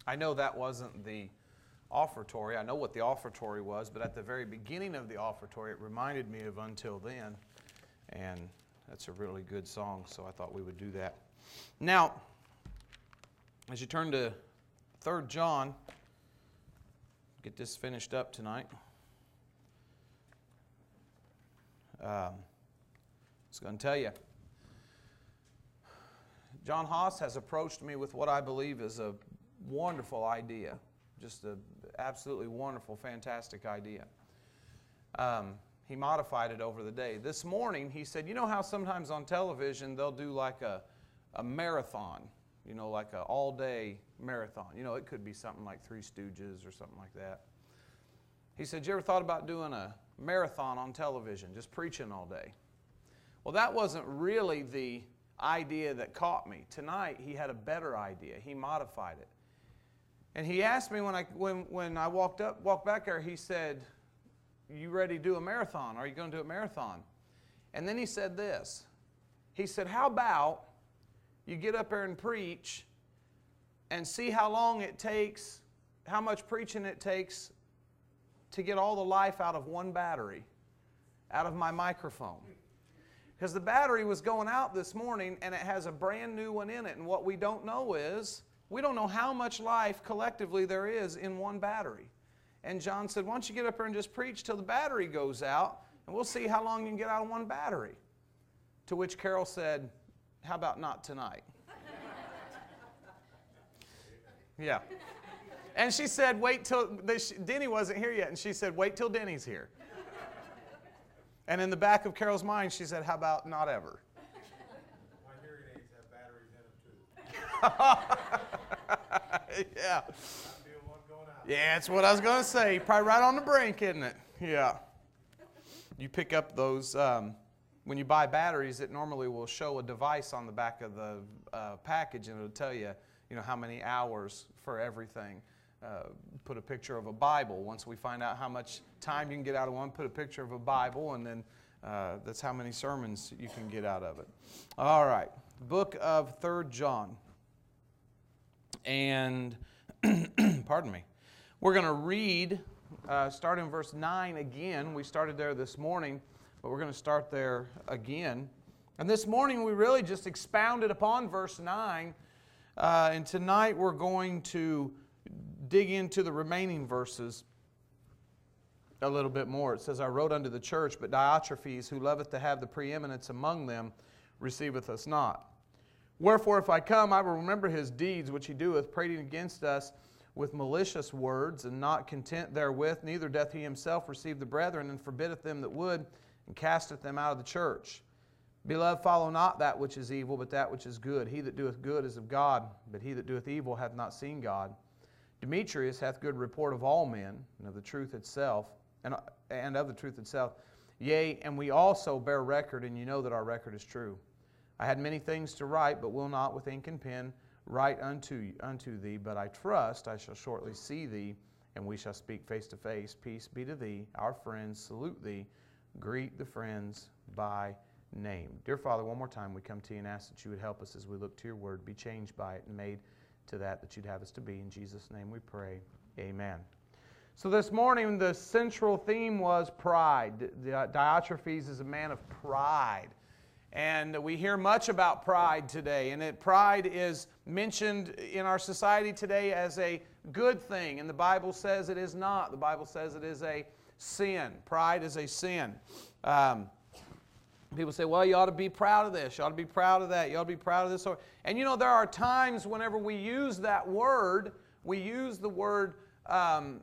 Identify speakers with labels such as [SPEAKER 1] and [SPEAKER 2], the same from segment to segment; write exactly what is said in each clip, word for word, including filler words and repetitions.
[SPEAKER 1] I know that wasn't the offertory. I know what the offertory was, but at the very beginning of the offertory, it reminded me of Until Then. And that's a really good song, so I thought we would do that. Now, as you turn to Third John, get this finished up tonight. Um, I was going to tell you, John Haas has approached me with what I believe is a wonderful idea. Just an absolutely wonderful, fantastic idea. Um, he modified it over the day. This morning, he said, you know how sometimes on television they'll do like a, a marathon, you know, like an all-day marathon. You know, it could be something like Three Stooges or something like that. He said, you ever thought about doing a marathon on television, just preaching all day? Well, that wasn't really the idea that caught me. Tonight, he had a better idea. He modified it. And he asked me when I, when, when I walked up, walked back there, he said, you ready to do a marathon? Are you going to do a marathon? And then he said this. He said, how about you get up there and preach and see how long it takes, how much preaching it takes to get all the life out of one battery, out of my microphone. Because the battery was going out this morning and it has a brand new one in it. And what we don't know is, we don't know how much life collectively there is in one battery. And John said, why don't you get up there and just preach till the battery goes out, and we'll see how long you can get out of one battery. To which Carol said, how about not tonight? Yeah. And she said, wait till, Denny wasn't here yet, and she said, wait till Denny's here. And in the back of Carol's mind, she said, how about not ever?
[SPEAKER 2] My hearing aids have batteries in them too.
[SPEAKER 1] Yeah. Yeah, that's what I was going to say. Probably right on the brink, isn't it? Yeah. You pick up those, um, when you buy batteries, it normally will show a device on the back of the uh, package, and it'll tell you, you know, how many hours for everything. Uh, put a picture of a Bible. Once we find out how much time you can get out of one, put a picture of a Bible, and then uh, that's how many sermons you can get out of it. All right. Book of Third John. And, pardon me, we're going to read, uh, start in verse nine again. We started there this morning, but we're going to start there again. And this morning we really just expounded upon verse nine. Uh, and tonight we're going to dig into the remaining verses a little bit more. It says, I wrote unto the church, but Diotrephes, who loveth to have the preeminence among them, receiveth us not. Wherefore, if I come, I will remember his deeds which he doeth, prating against us with malicious words, and not content therewith, neither doth he himself receive the brethren, and forbiddeth them that would, and casteth them out of the church. Beloved, follow not that which is evil, but that which is good. He that doeth good is of God, but he that doeth evil hath not seen God. Demetrius hath good report of all men, and of the truth itself, and, and of the truth itself. Yea, and we also bear record, and you know that our record is true. I had many things to write, but will not with ink and pen write unto, unto thee. But I trust I shall shortly see thee, and we shall speak face to face. Peace be to thee. Our friends salute thee. Greet the friends by name. Dear Father, one more time we come to you and ask that you would help us as we look to your word, be changed by it and made to that that you'd have us to be. In Jesus' name we pray. Amen. So this morning the central theme was pride. Diotrephes is a man of pride. And we hear much about pride today, and it, pride is mentioned in our society today as a good thing, and the Bible says it is not. The Bible says it is a sin. Pride is a sin. Um, people say, well, you ought to be proud of this, you ought to be proud of that, you ought to be proud of this. And you know, there are times whenever we use that word, we use the word um,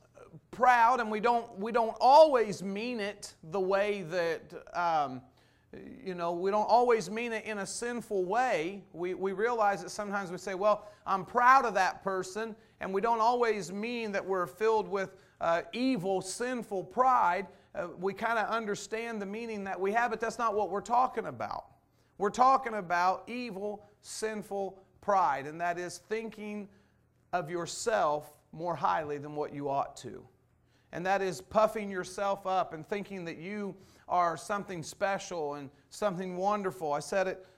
[SPEAKER 1] proud, and we don't, we don't always mean it the way that... Um, You know, we don't always mean it in a sinful way. We, we realize that sometimes we say, well, I'm proud of that person, and we don't always mean that we're filled with uh, evil, sinful pride. Uh, we kind of understand the meaning that we have, but that's not what we're talking about. We're talking about evil, sinful pride, and that is thinking of yourself more highly than what you ought to. And that is puffing yourself up and thinking that you are something special and something wonderful. I said it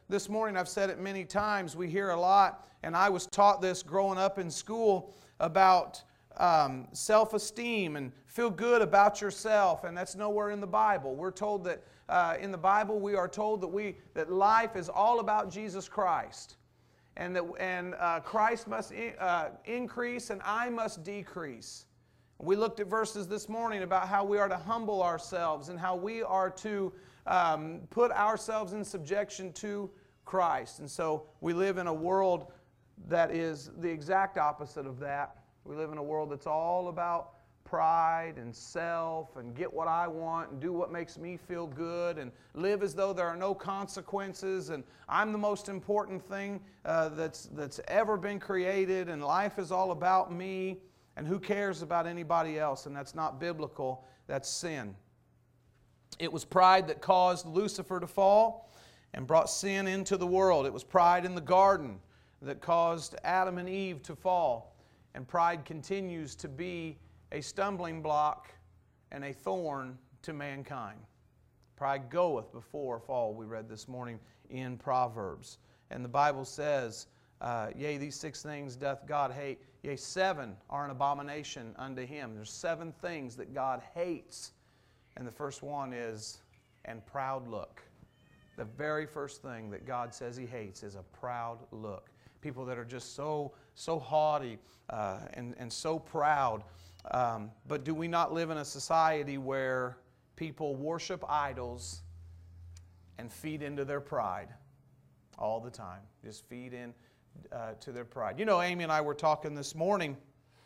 [SPEAKER 1] this morning, I've said it many times, we hear a lot, and I was taught this growing up in school about um, self-esteem and feel good about yourself, and that's nowhere in the Bible. We're told that uh, in the Bible we are told that we that life is all about Jesus Christ, and that and uh, Christ must in, uh, increase and I must decrease. We looked at verses this morning about how we are to humble ourselves and how we are to um, put ourselves in subjection to Christ. And so we live in a world that is the exact opposite of that. We live in a world that's all about pride and self and get what I want and do what makes me feel good and live as though there are no consequences and I'm the most important thing uh, that's, that's ever been created and life is all about me and who cares about anybody else, and that's not biblical, that's sin. It was pride that caused Lucifer to fall and brought sin into the world. It was pride in the garden that caused Adam and Eve to fall. And pride continues to be a stumbling block and a thorn to mankind. Pride goeth before fall, we read this morning in Proverbs. And the Bible says, uh, yea, these six things doth God hate. Yea, seven are an abomination unto Him. There's seven things that God hates. And the first one is, and proud look. The very first thing that God says He hates is a proud look. People that are just so, so haughty uh, and, and so proud. Um, but do we not live in a society where people worship idols and feed into their pride all the time? Just feed in uh, to their pride. You know, Amy and I were talking this morning.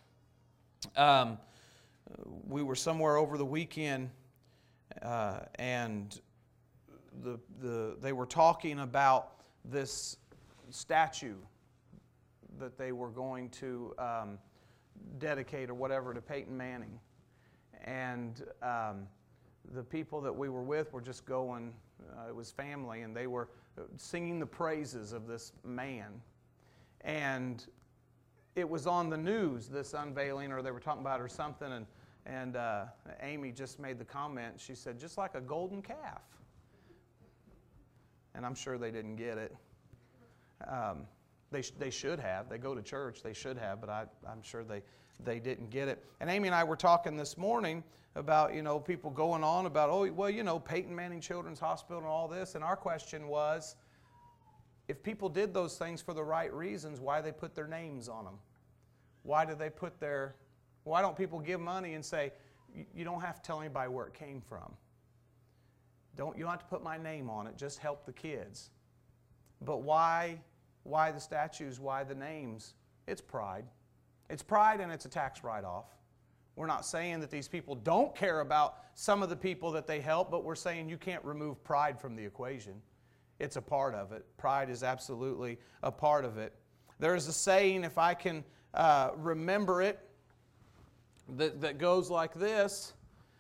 [SPEAKER 1] Um, we were somewhere over the weekend, uh, and the the they were talking about this statue that they were going to um, dedicate or whatever to Peyton Manning. And um, the people that we were with were just going, uh, it was family, and they were singing the praises of this man. And it was on the news, this unveiling, or they were talking about it or something, and, and uh, Amy just made the comment, she said, just like a golden calf. And I'm sure they didn't get it. Um, They, sh- they should have. They go to church. They should have, but I, I'm sure they, they didn't get it. And Amy and I were talking this morning about, you know, people going on about, oh, well, you know, Peyton Manning Children's Hospital and all this. And our question was, if people did those things for the right reasons, why they put their names on them? Why do they put their, why don't people give money and say, you don't have to tell anybody where it came from. Don't, you don't have to put my name on it. Just help the kids. But why... Why the statues? Why the names? It's pride. It's pride and it's a tax write-off. We're not saying that these people don't care about some of the people that they help, but we're saying you can't remove pride from the equation. It's a part of it. Pride is absolutely a part of it. There is a saying, if I can uh, remember it, that, that goes like this: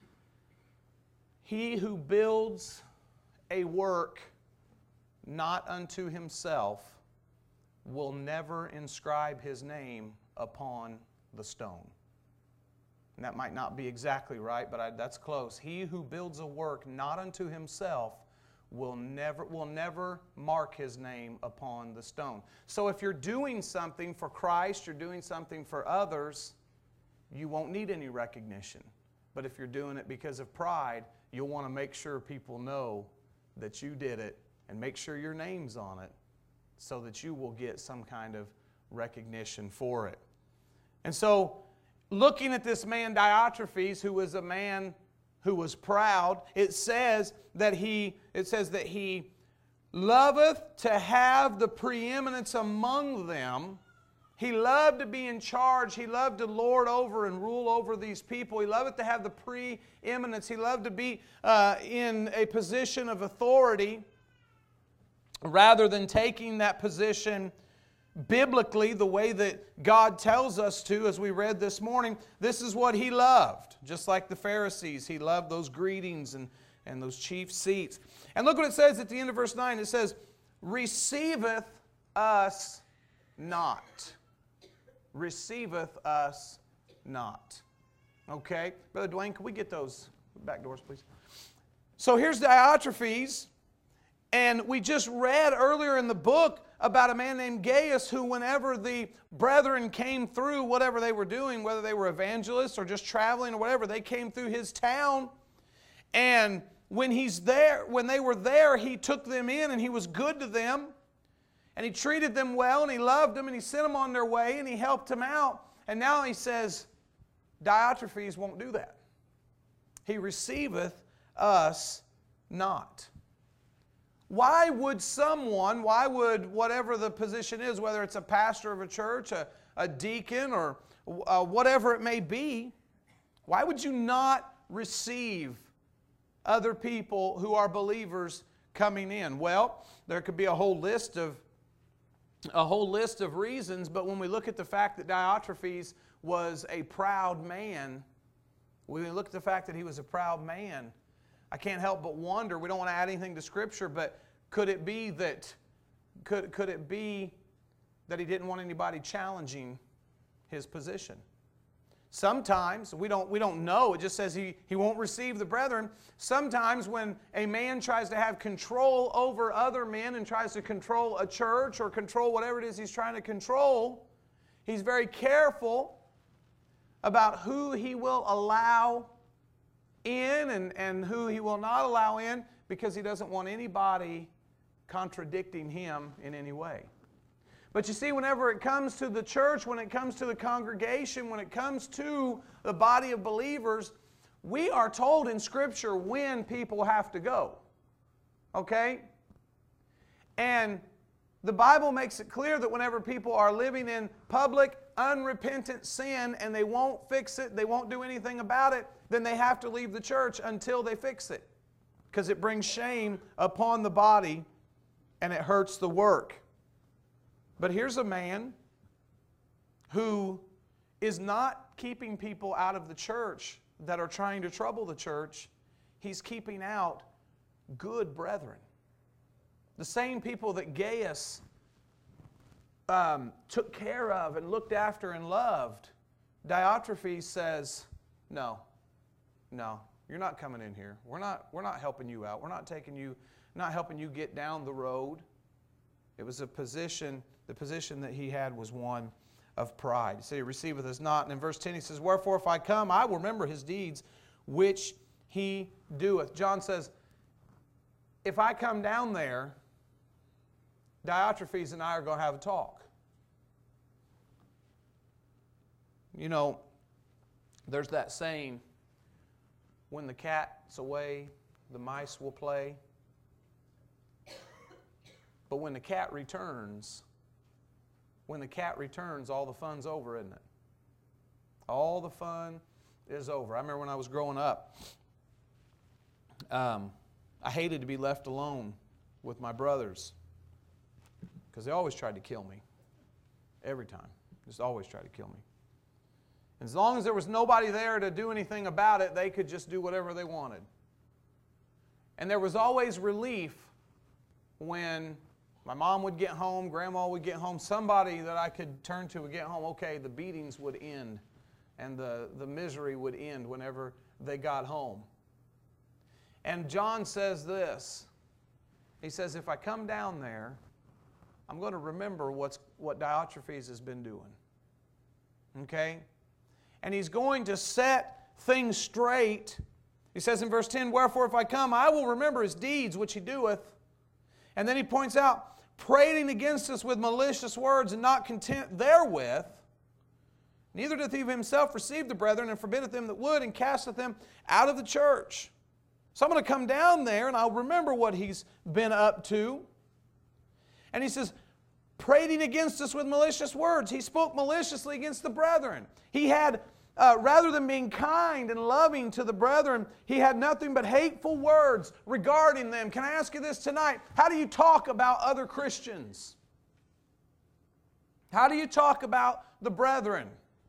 [SPEAKER 1] he who builds a work not unto himself will never inscribe his name upon the stone. And that might not be exactly right, but I, that's close. He who builds a work not unto himself will never, will never mark his name upon the stone. So if you're doing something for Christ, you're doing something for others, you won't need any recognition. But if you're doing it because of pride, you'll want to make sure people know that you did it and make sure your name's on it, so that you will get some kind of recognition for it. And so, looking at this man Diotrephes, who was a man who was proud, it says that he, it says that he loveth to have the preeminence among them. He loved to be in charge. He loved to lord over and rule over these people. He loved to have the preeminence. He loved to be uh, in a position of authority, rather than taking that position biblically the way that God tells us to, as we read this morning. This is what he loved. Just like the Pharisees, he loved those greetings and, and those chief seats. And look what it says at the end of verse nine. It says, receiveth us not. Receiveth us not. Okay? Brother Dwayne, can we get those back doors, please? So here's Diotrephes. And we just read earlier in the book about a man named Gaius who, whenever the brethren came through whatever they were doing, whether they were evangelists or just traveling or whatever, they came through his town. And when he's there, when they were there, he took them in and he was good to them. And he treated them well and he loved them and he sent them on their way and he helped them out. And now he says, Diotrephes won't do that. He receiveth us not. Why would someone, why would whatever the position is, whether it's a pastor of a church, a, a deacon, or uh, whatever it may be, why would you not receive other people who are believers coming in? Well, there could be a whole list of a whole list of reasons, but when we look at the fact that Diotrephes was a proud man, when we look at the fact that he was a proud man, I can't help but wonder, we don't want to add anything to Scripture, but could it be that could, could it be that he didn't want anybody challenging his position? Sometimes, we don't, we don't know, it just says he, he won't receive the brethren. Sometimes when a man tries to have control over other men and tries to control a church or control whatever it is he's trying to control, he's very careful about who he will allow in and, and who he will not allow in, because he doesn't want anybody contradicting him in any way. But you see, whenever it comes to the church, when it comes to the congregation, when it comes to the body of believers, we are told in Scripture when people have to go. Okay? And the Bible makes it clear that whenever people are living in public, unrepentant sin and they won't fix it, they won't do anything about it, then they have to leave the church until they fix it. Because it brings shame upon the body and it hurts the work. But here's a man who is not keeping people out of the church that are trying to trouble the church. He's keeping out good brethren. The same people that Gaius um, took care of and looked after and loved. Diotrephes says, no, no, you're not coming in here. We're not, we're not helping you out. We're not taking you, not helping you get down the road. It was a position, the position that he had was one of pride. He said, he receiveth us not. And in verse ten he says, wherefore if I come, I will remember his deeds which he doeth. John says, if I come down there, Diotrephes and I are going to have a talk. You know, there's that saying, when the cat's away, the mice will play. But when the cat returns, when the cat returns, all the fun's over, isn't it? All the fun is over. I remember when I was growing up, um, I hated to be left alone with my brothers because they always tried to kill me. Every time. Just always tried to kill me. And as long as there was nobody there to do anything about it, they could just do whatever they wanted. And there was always relief when my mom would get home, Grandma would get home, somebody that I could turn to would get home. Okay, the beatings would end and the, the misery would end whenever they got home. And John says this. He says, if I come down there, I'm going to remember what's, what Diotrephes has been doing. Okay? And he's going to set things straight. He says in verse ten, wherefore if I come, I will remember his deeds which he doeth. And then he points out, prating against us with malicious words, and not content therewith, neither doth he himself receive the brethren, and forbiddeth them that would, and casteth them out of the church. So I'm going to come down there, and I'll remember what he's been up to. And he says, prating against us with malicious words. He spoke maliciously against the brethren. He had, uh, rather than being kind and loving to the brethren, he had nothing but hateful words regarding them. Can I ask you this tonight? How do you talk about other Christians? How do you talk about the brethren?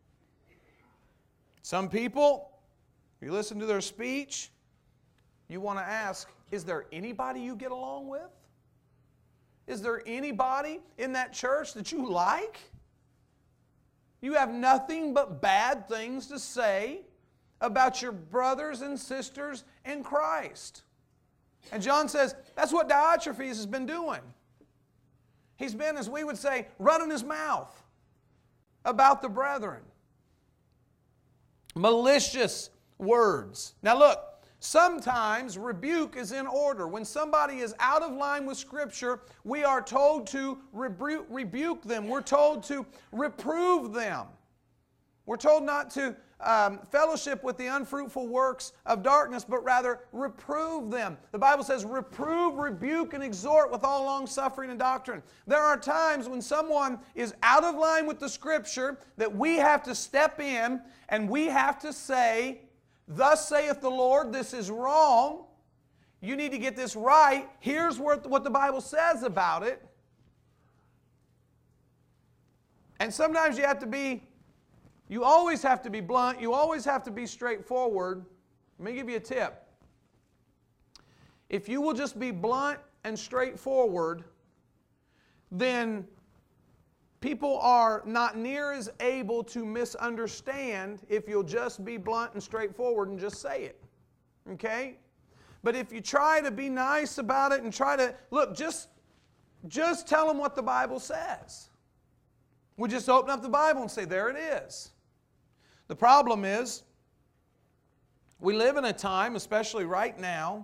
[SPEAKER 1] Some people, you listen to their speech, you want to ask, is there anybody you get along with? Is there anybody in that church that you like? You have nothing but bad things to say about your brothers and sisters in Christ. And John says that's what Diotrephes has been doing. He's been, as we would say, running his mouth about the brethren. Malicious words. Now look, sometimes rebuke is in order. When somebody is out of line with Scripture, we are told to rebu- rebuke them. We're told to reprove them. We're told not to um, fellowship with the unfruitful works of darkness, but rather reprove them. The Bible says, reprove, rebuke, and exhort with all long suffering and doctrine. There are times when someone is out of line with the Scripture that we have to step in and we have to say, thus saith the Lord, this is wrong. You need to get this right. Here's what the Bible says about it. And sometimes you have to be You always have to be blunt. You always have to be straightforward. Let me give you a tip. If you will just be blunt and straightforward, then people are not near as able to misunderstand if you'll just be blunt and straightforward and just say it. Okay? But if you try to be nice about it and try to, look, just, just tell them what the Bible says. We just open up the Bible and say, there it is. The problem is, we live in a time, especially right now,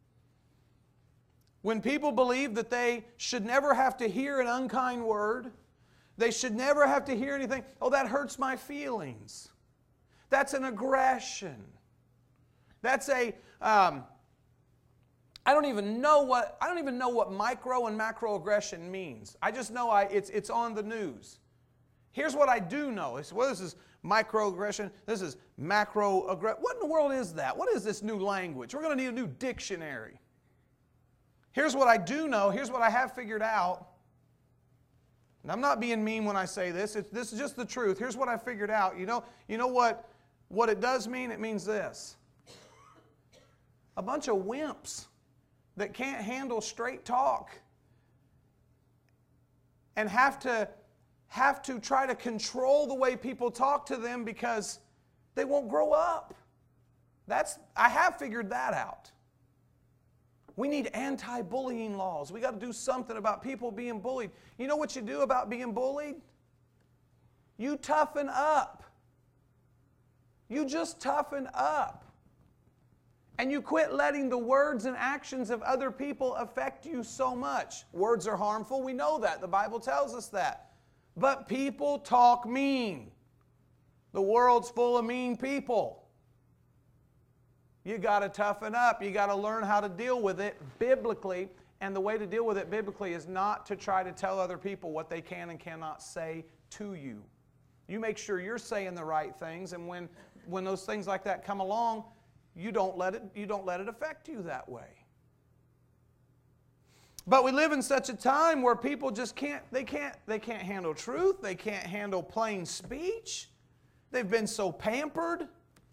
[SPEAKER 1] when people believe that they should never have to hear an unkind word. They should never have to hear anything. Oh, that hurts my feelings. That's an aggression. That's a, um, I don't even know what, I don't even know what micro and macro aggression means. I just know I, it's, it's on the news. Here's what I do know. It's, well, this is microaggression. This is macroaggression. What in the world is that? What is this new language? We're going to need a new dictionary. Here's what I do know. Here's what I have figured out. And I'm not being mean when I say this. It's, this is just the truth. Here's what I figured out. You know, you know what, what it does mean? It means this. A bunch of wimps that can't handle straight talk and have to have to try to control the way people talk to them because they won't grow up. That's, I have figured that out. We need anti-bullying laws. We got to do something about people being bullied. You know what you do about being bullied? You toughen up. You just toughen up. And you quit letting the words and actions of other people affect you so much. Words are harmful. We know that. The Bible tells us that. But people talk mean. The world's full of mean people. You got to toughen up. You got to learn how to deal with it biblically. And the way to deal with it biblically is not to try to tell other people what they can and cannot say to you. You make sure you're saying the right things, and when, when those things like that come along, you don't let it, you don't let it affect you that way. But we live in such a time where people just can't, they can't, they can't handle truth. They can't handle plain speech. They've been so pampered.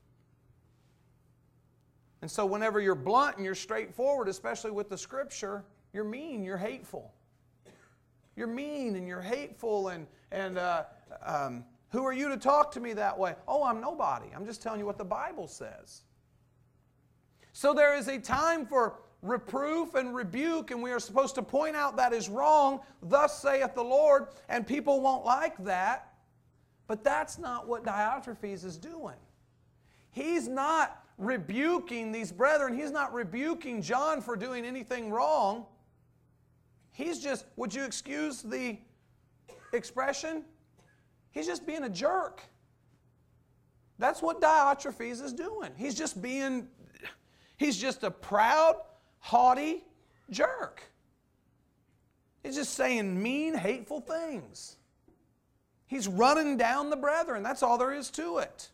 [SPEAKER 1] And so whenever you're blunt and you're straightforward, especially with the Scripture, you're mean, you're hateful. You're mean and you're hateful, and, and uh, um, who are you to talk to me that way? Oh, I'm nobody. I'm just telling you what the Bible says. So there is a time for reproof and rebuke, and we are supposed to point out that is wrong, thus saith the Lord, and people won't like that. But that's not what Diotrephes is doing. He's not rebuking these brethren. He's not rebuking John for doing anything wrong. He's just, would you excuse the expression? He's just being a jerk. That's what Diotrephes is doing. He's just being, he's just a proud, haughty jerk. He's just saying mean, hateful things. He's running down the brethren. That's all there is to it.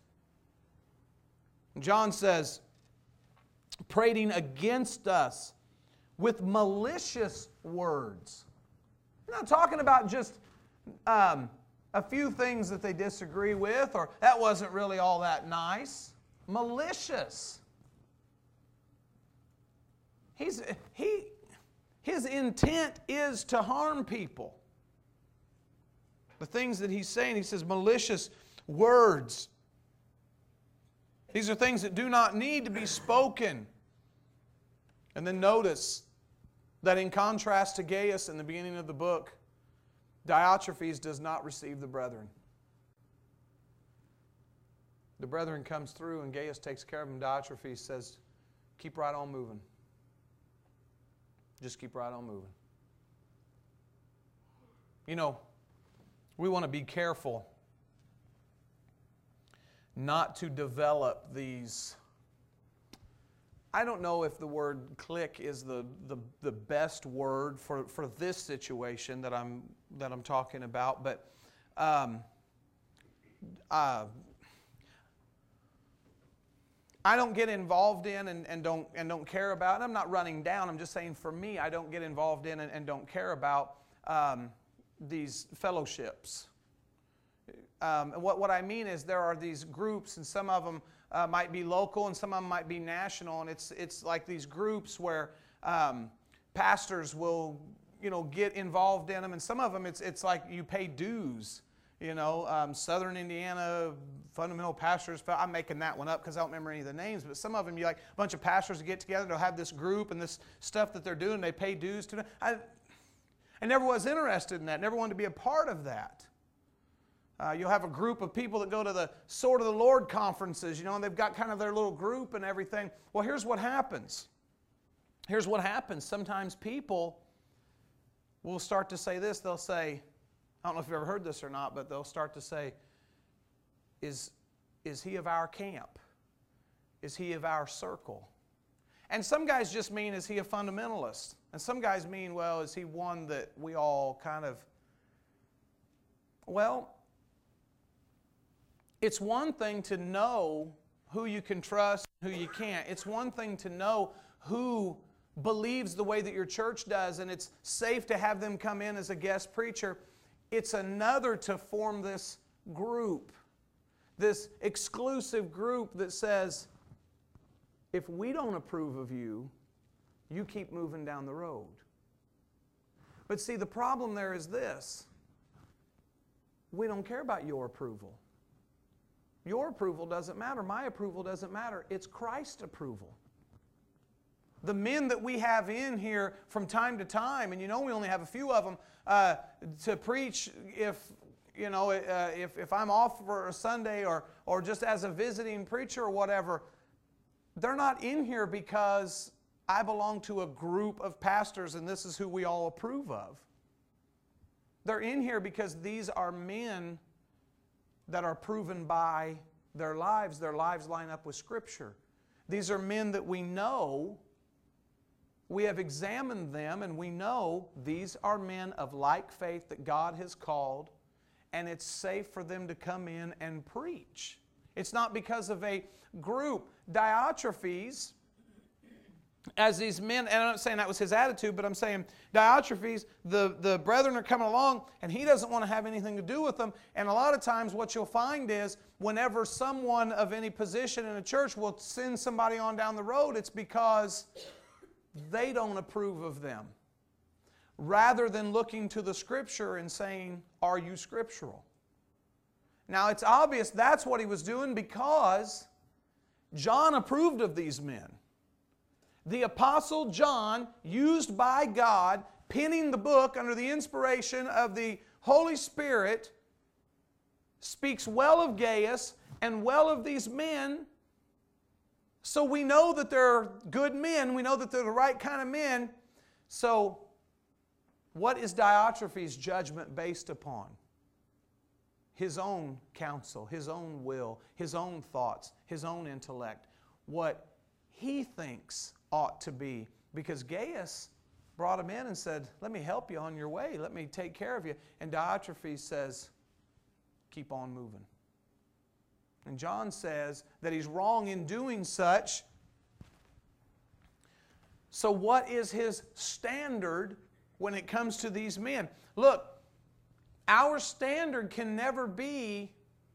[SPEAKER 1] John says, prating against us with malicious words. We're not talking about just um, a few things that they disagree with, or that wasn't really all that nice. Malicious. He's, he, his intent is to harm people. The things that he's saying, he says malicious words. These are things that do not need to be spoken. And then notice that in contrast to Gaius in the beginning of the book, Diotrephes does not receive the brethren. The brethren comes through and Gaius takes care of him. Diotrephes says, keep right on moving. Just keep right on moving. You know, we want to be careful not to develop these. I don't know if the word clique is the, the, the best word for, for this situation that I'm, that I'm talking about, but um, uh, I don't get involved in and, and, don't, and don't care about, and I'm not running down, I'm just saying for me, I don't get involved in and, and don't care about um, these fellowships. Um, and what, what I mean is there are these groups, and some of them uh, might be local and some of them might be national, and it's, it's like these groups where um, pastors will, you know, get involved in them, and some of them it's, it's like you pay dues. You know, um, Southern Indiana Fundamental Pastors, I'm making that one up because I don't remember any of the names, but some of them, you like a bunch of pastors get together, they'll have this group and this stuff that they're doing, they pay dues to. I, I never was interested in that, never wanted to be a part of that. Uh, you'll have a group of people that go to the Sword of the Lord conferences, you know, and they've got kind of their little group and everything. Well, here's what happens. Here's what happens. Sometimes people will start to say this. They'll say, I don't know if you've ever heard this or not, but they'll start to say, is, is he of our camp? Is he of our circle? And some guys just mean, is he a fundamentalist? And some guys mean, well, is he one that we all kind of... Well, it's one thing to know who you can trust and who you can't. It's one thing to know who believes the way that your church does, and it's safe to have them come in as a guest preacher. It's another to form this group, this exclusive group that says, if we don't approve of you, you keep moving down the road. But see, the problem there is this. We don't care about your approval. Your approval doesn't matter. My approval doesn't matter. It's Christ's approval. The men that we have in here from time to time, and you know we only have a few of them, uh, to preach if, you know, uh, if, if I'm off for a Sunday or, or just as a visiting preacher or whatever, they're not in here because I belong to a group of pastors and this is who we all approve of. They're in here because these are men that are proven by their lives. Their lives line up with Scripture. These are men that we know, we have examined them, and we know these are men of like faith that God has called, and it's safe for them to come in and preach. It's not because of a group. Diotrephes, as these men, and I'm not saying that was his attitude, but I'm saying Diotrephes, the, the brethren are coming along, and he doesn't want to have anything to do with them. And a lot of times what you'll find is whenever someone of any position in a church will send somebody on down the road, it's because they don't approve of them. Rather than looking to the Scripture and saying, are you scriptural? Now it's obvious that's what he was doing because John approved of these men. The Apostle John, used by God, penning the book under the inspiration of the Holy Spirit, speaks well of Gaius and well of these men. So we know that they're good men. We know that they're the right kind of men. So what is Diotrephes' judgment based upon? His own counsel, his own will, his own thoughts, his own intellect. What he thinks ought to be. Because Gaius brought him in and said, let me help you on your way. Let me take care of you. And Diotrephes says, keep on moving. And John says that he's wrong in doing such. So what is his standard when it comes to these men? Look, our standard can never be,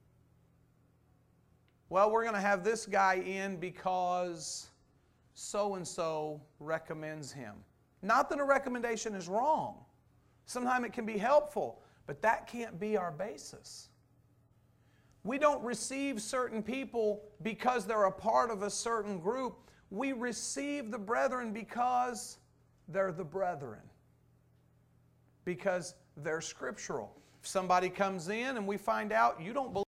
[SPEAKER 1] well, we're going to have this guy in because so-and-so recommends him. Not that a recommendation is wrong. Sometimes it can be helpful, but that can't be our basis. We don't receive certain people because they're a part of a certain group. We receive the brethren because they're the brethren. Because they're scriptural. If somebody comes in and we find out you don't believe